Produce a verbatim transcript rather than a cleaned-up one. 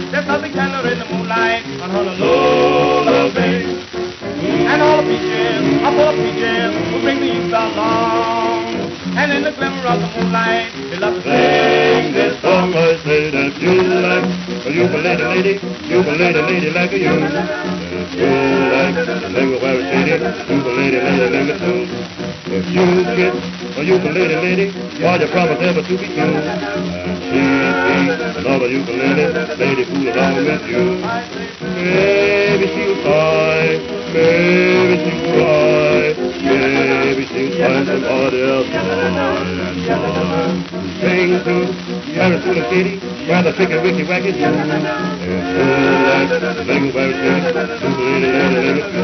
There's nothing tender in the moonlight on Honolulu Bay. And all the beaches are full of peaches who bring the youth along. And in the glimmer of the moonlight, they love to sing this song. I say that you like a ukulele lady, ukulele lady like a you. If you like a lego very shady, ukulele lady like a too. If you get a ukulele lady, why you promise ever to be true? And she be another ukulele lady fool along with you. Maybe she'll cry, maybe she'll cry, maybe she'll find somebody else to and try. Sing to Arizona City, rather tricky, wicky, wacky, too. If you like the lego very shady, ukulele lady like a too.